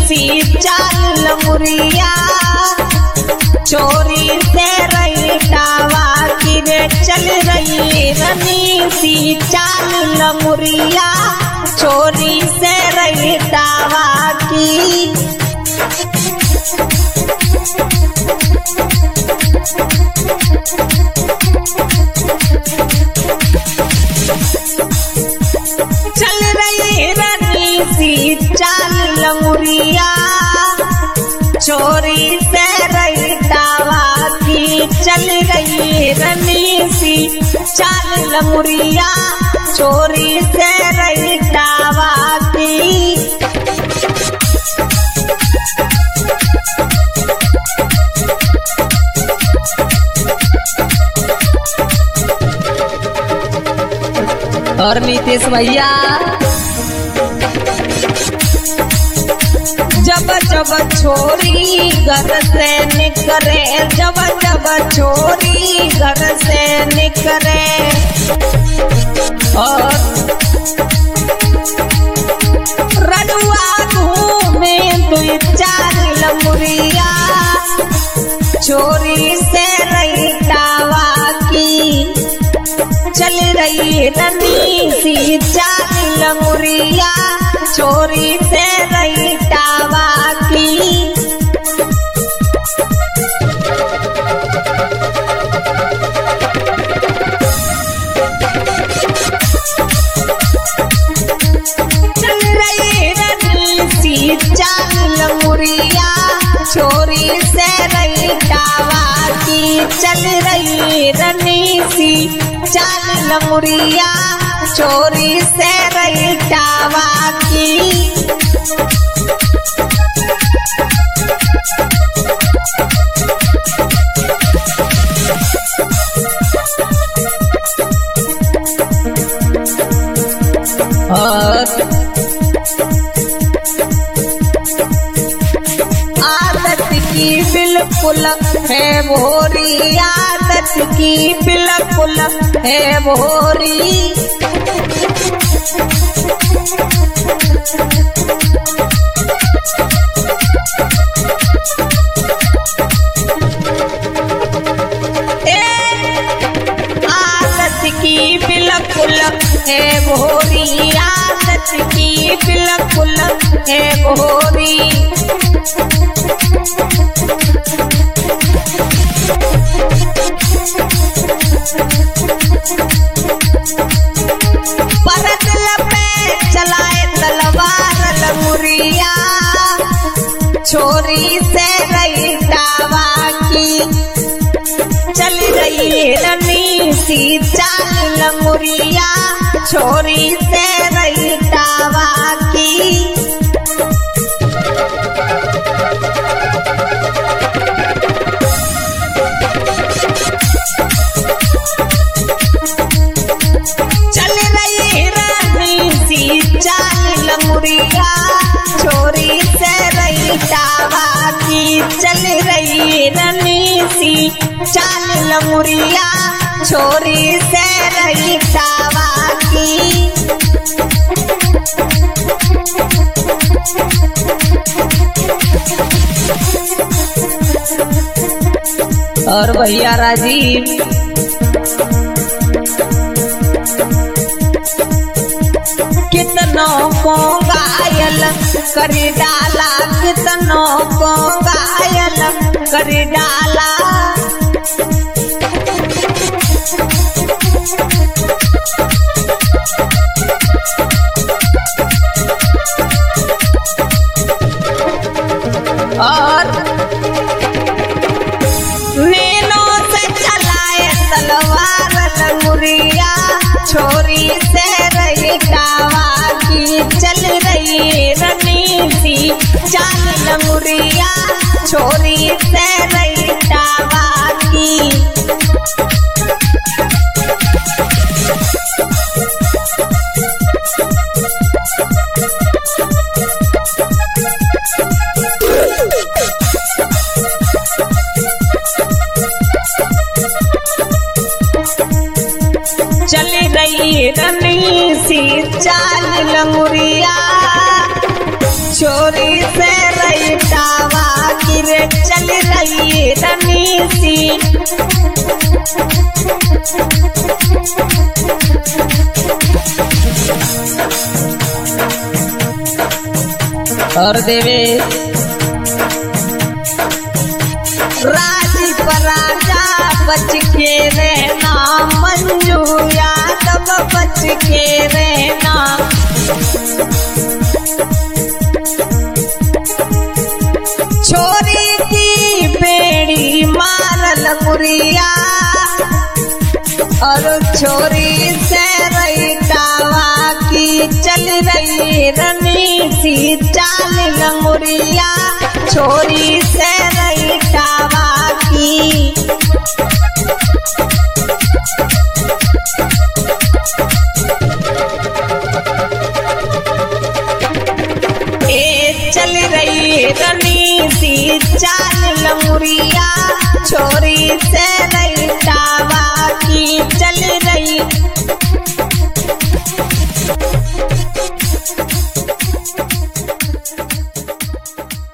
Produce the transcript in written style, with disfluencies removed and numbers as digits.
सी चाल लमुरिया चोरी से रईटावा की रे चल रही रनी सी चाल लमुरिया चोरी से रईटावा की। चल रही रनी सी चाल लमुरिया चोरी से रईटावा की चल रही रनी सी चाल लमुरिया चोरी से रईटावा की। और नीतीश भैया जब जब छोरी घर से निकले जब जब छोरी घर से निकले और रडुआ घूमे दुई चार लमुरिया चोरी से रईटावा की चल रही रनी सी चाल लमुरिया चोरी से रईटावा की। चल रही रनी सी चाल लमुरिया चोरी से रईटावा की चल रही रनी सी चाल लमुरिया चोरी से रईटावा की। और आदत की बिल्कुल है भोरी आदत की बिल्कुल है भोरी आदत की बिल्कुल है भोरी आदत की बिल्कुल है भोरी परदल पे चलाए तलवार लमुरिया छोरी से रईटावा की चल रही रनी सी चाल लमुरिया छोरी से रईटावा की। चल रही रनी सी चाल लमुरिया छोरी से रईटावा की चल रही रनी सी चाल लमुरिया छोरी से रईटावा की। और भैया राजीव कितनों को घायल कर डाला कितनों को घायल कर डाला और नैनों से चलाए तलवार लमुरिया छोरी से रईटावा की चल रही रनी सी चाल लमुरिया छोरी से रईटावा की। चली रही रनी सी चाल लमुरिया छोरी से रही रनीसी। और देवे राजी पर राजा बच के रहना, मंजू यादव बच के रहना। छोरी की बेड़ी मारल मुरिया और छोरी से रही दावा की चल रही रनीसी चाल लंगुरिया। छोरी से रही दावा की चल रही रनीसी चाल लंगुरिया। छोरी से